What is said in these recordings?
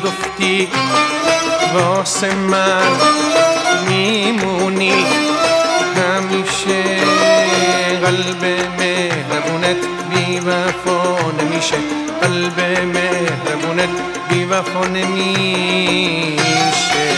میگفتی واسه من میمونی همیشه، قلب مهربونت بی وفا نمیشه، قلب مهربونت بی وفا نمیشه.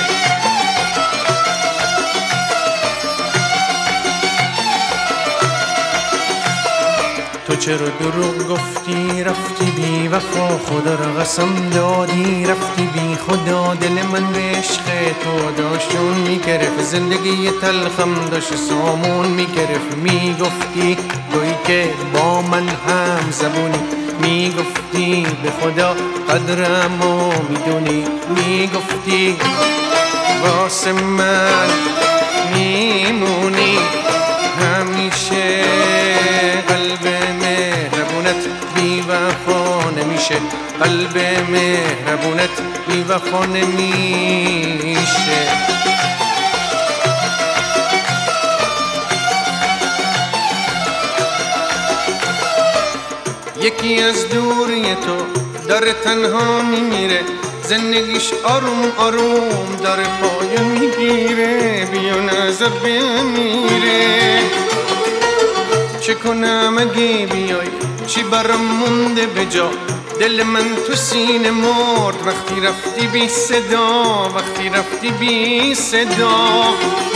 تو چرا دروغ گفتی رفتی بی وفا، خدا را قسم دادی رفتی بی خدا، دل من به عشق تو داشت جون میگرفت، زندگی تلخم داشت سامون میگرفت. میگفتی تویی که با من هم زبونی، میگفتی به خدا قدرمو میدونی، میگفتی واسه من میمونی همیشه، قلب مهربونت بی وفا نمیشه، قلب مهربونت بی وفا نمیشه. یکی از دوری تو داره تنها میمیره، زندگیش آروم آروم داره پایان میگیره، بیا نظر بمیره. چه کنم اگه بیای چی برام مونده به جا، دل من تو سینه مرد وقتی رفتی بی صدا، وقتی رفتی بی صدا.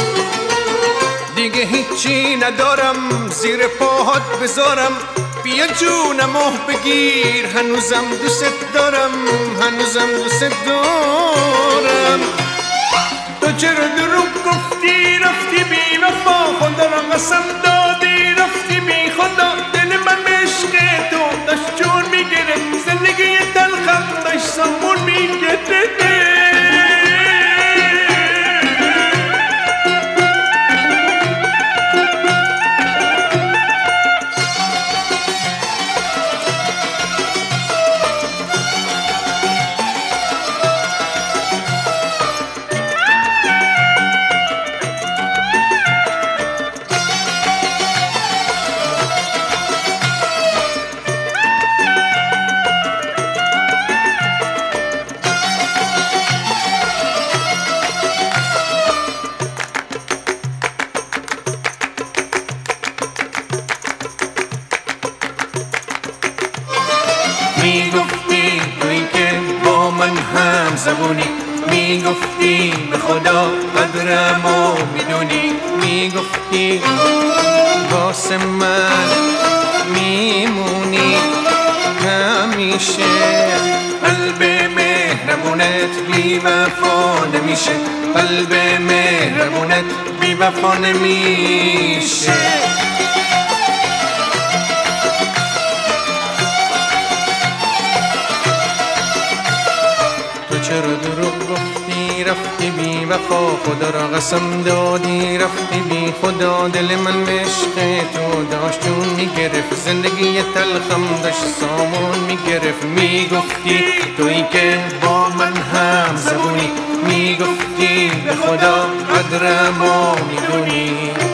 دیگه هیچی ندارم زیر پاهات بذارم، بیا جونمو بگیر هنوزم دوست دارم، هنوزم دوست دارم. تو چرا دروغ گفتی رفتی بی وفا، خدا را قسم دادی رفتی بی خدا، دل من به عشق تو داشت جون میگیره، زندگی تلخم داشت سامون میگیره. میگفتی تویی که با من هم زبونی، میگفتی به خدا قدرمو میدونی، میگفتی واسه من میمونی همیشه، قلب مهربونت بی وفا نمیشه، قلب مهربونت بی وفا نمیشه. چرا دروغ گفتی رفتی بی وفا، خدا را قسم دادی رفتی بی خدا، دل من به عشق تو داشت جون میگرفت، زندگی تلخم داشت سامون میگرفت. میگفتی تویی که با من هم زبونی، میگفتی به خدا قدرمو میدونی.